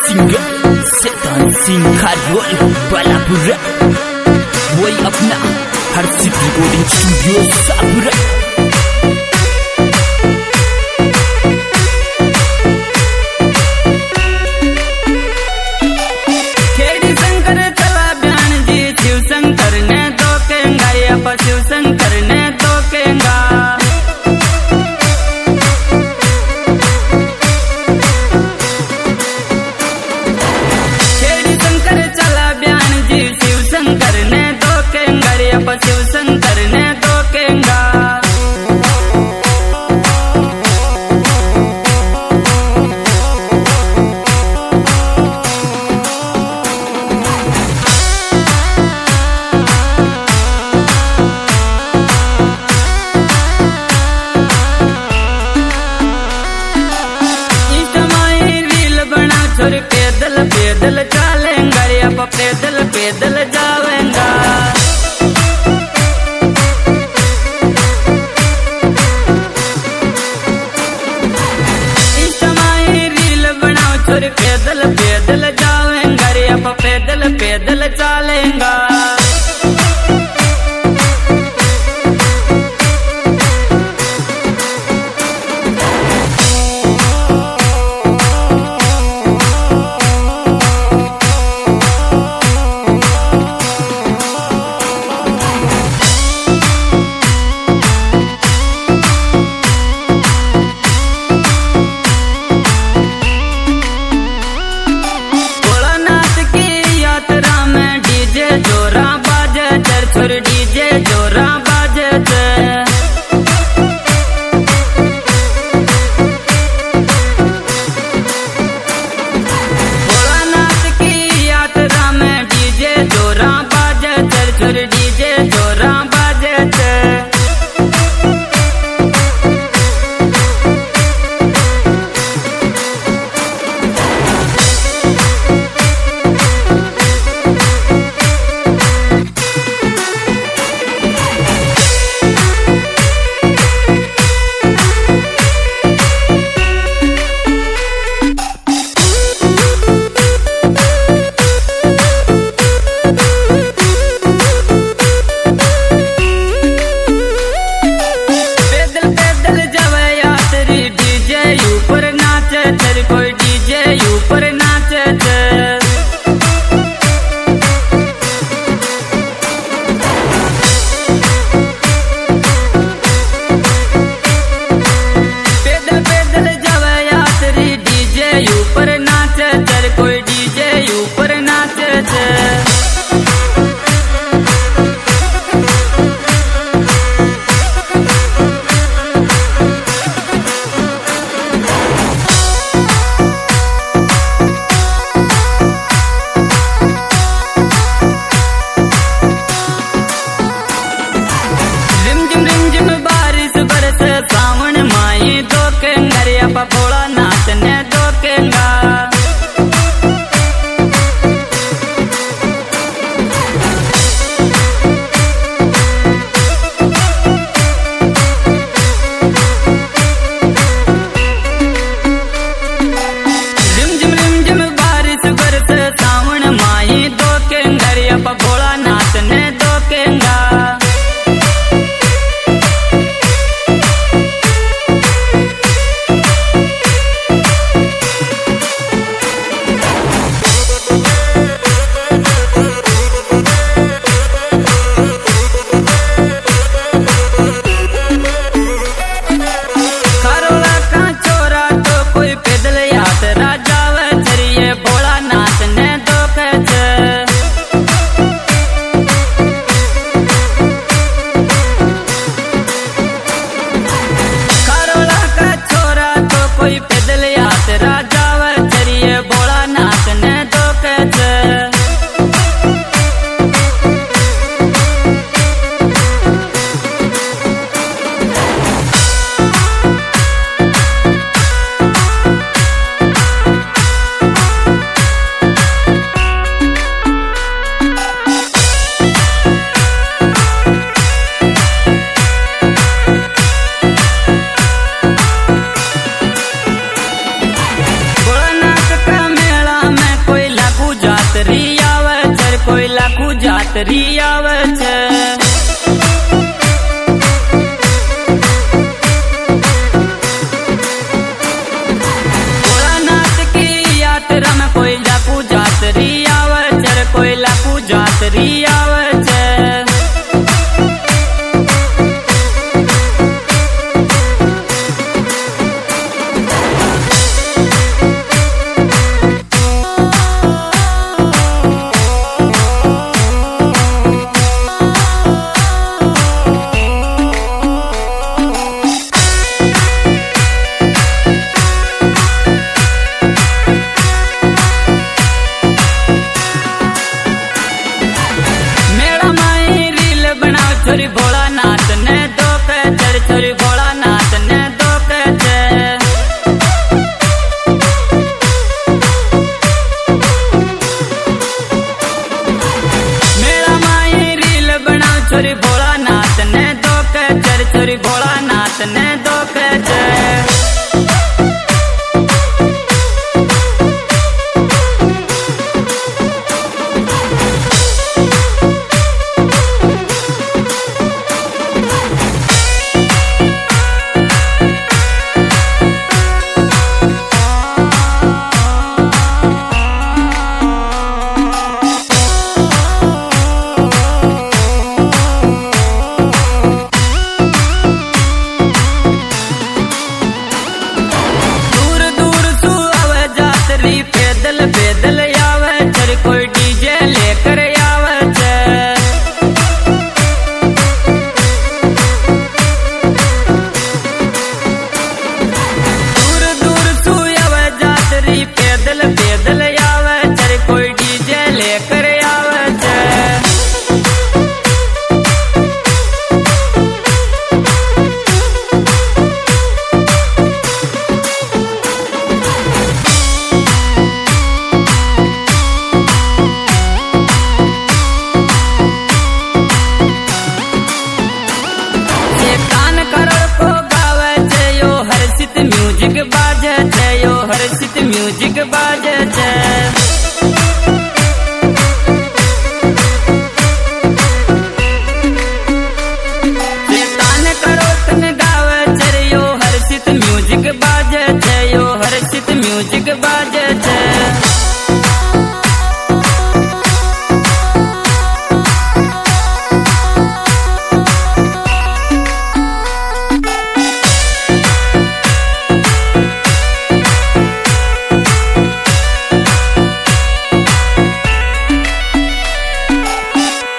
Singer Shaitan Singh खारगोल Balapura, वही अपना हर्षित recording studio Sapura. खेड़ी शंकर चला बयान जी, शिव शंकर ने तो केंगा, या शिव शंकर ने तो केंगा। शिव शंकर ने तो केंगा। इस्माइल रील बना छोड़ पैदल पैदल चलेंगा, या पैदल पैदल जावेंगा। पैदल पैदल जावेंगा, या पैदल पैदल चलेंगा। डीजे जोरा बाजे भोलानाथ की यात्रा में डीजे जोरा बाजे, चर डीजे जोरा बाजे। कोई डीजे ऊपर नाचे पैदल पैदल जावे यात्री, डीजे ऊपर नाचे कोई डीजे ऊपर नाचे। सावन माई दो केंगा, या भोलानाथ ने दो केंगा। रिम झिम बारिश बरसे, सावन माई दो केंगा, या भोलानाथ ने दो केंगा। जातरी आवे छे। भोलानाथ की यात्रा में कोई लाखू जातरी आवे छे, कोई लाखू जातरी आवे छे। छोरी भोलानाथ ने दोके चढ़, छोरी भोलानाथ ने दोके छे। मेरा माई रील बनाओ छोरी भोलानाथ ने दोके चढ़, छोरी भोलानाथ ने दोके छे। पैदल पैदल आवे छे, कोई डीजे लेकर आवे छे। दूर दूर सु आवे जातरी पैदल पैदल आवे छे, कोई डीजे लेकर आवे छे। म्यूजिक बाजे छे, यो हर्षित म्यूजिक बाजे छे। चेतन करो तन गावे छे, यो हर्षित म्यूजिक बाजे छे, यो हर्षित